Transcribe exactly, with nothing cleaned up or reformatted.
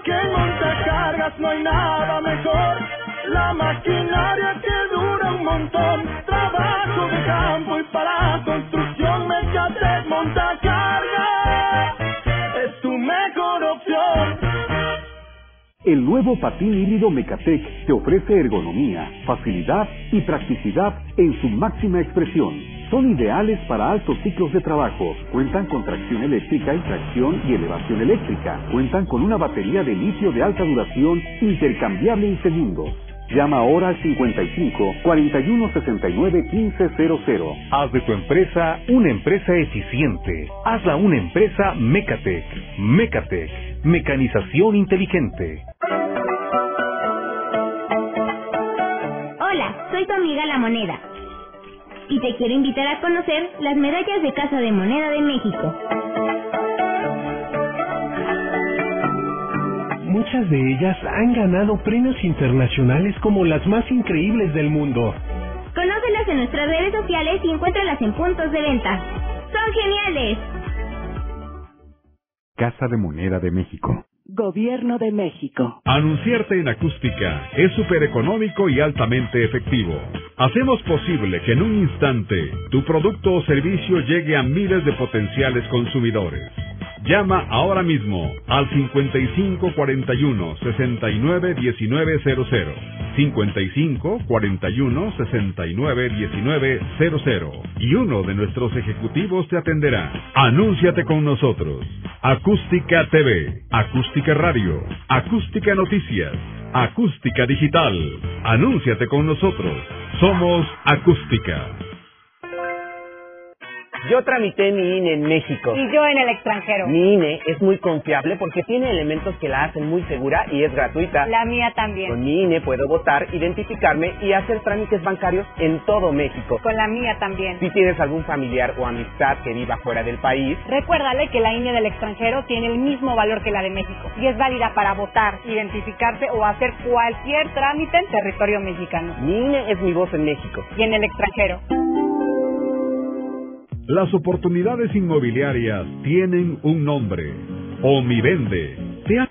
porque en montacargas no hay nada mejor. La maquinaria que dura un montón, trabajo de campo y para construcción, Mecatec Montacargas es tu mejor opción. El nuevo patín híbrido Mecatec te ofrece ergonomía, facilidad y practicidad en su máxima expresión. Son ideales para altos ciclos de trabajo. Cuentan con tracción eléctrica y tracción y elevación eléctrica. Cuentan con una batería de litio de alta duración intercambiable en segundos. Llama ahora al cincuenta y cinco, cuarenta y uno, sesenta y nueve, quince cero cero. Haz de tu empresa una empresa eficiente. Hazla una empresa Mecatec. Mecatec. Mecanización inteligente. Hola, soy tu amiga La Moneda. Y te quiero invitar a conocer las medallas de Casa de Moneda de México. Muchas de ellas han ganado premios internacionales como las más increíbles del mundo. Conócelas en nuestras redes sociales y encuéntralas en puntos de venta. ¡Son geniales! Casa de Moneda de México. Gobierno de México. Anunciarte en acústica es súper económico y altamente efectivo. Hacemos posible que en un instante tu producto o servicio llegue a miles de potenciales consumidores. Llama ahora mismo al cincuenta y cinco, cuarenta y uno, sesenta y nueve, diecinueve cero cero. cincuenta y cinco, cuarenta y uno, sesenta y nueve, diecinueve cero cero. Y uno de nuestros ejecutivos te atenderá. Anúnciate con nosotros. Acústica T V, Acústica Radio, Acústica Noticias, Acústica Digital. Anúnciate con nosotros. Somos Acústica. Yo tramité mi I N E en México. Y yo en el extranjero. Mi I N E es muy confiable porque tiene elementos que la hacen muy segura y es gratuita. La mía también. Con mi I N E puedo votar, identificarme y hacer trámites bancarios en todo México. Con la mía también. Si tienes algún familiar o amistad que viva fuera del país, recuérdale que la I N E del extranjero tiene el mismo valor que la de México y es válida para votar, identificarse o hacer cualquier trámite en territorio mexicano. Mi I N E es mi voz en México. Y en el extranjero. Las oportunidades inmobiliarias tienen un nombre. Omivende.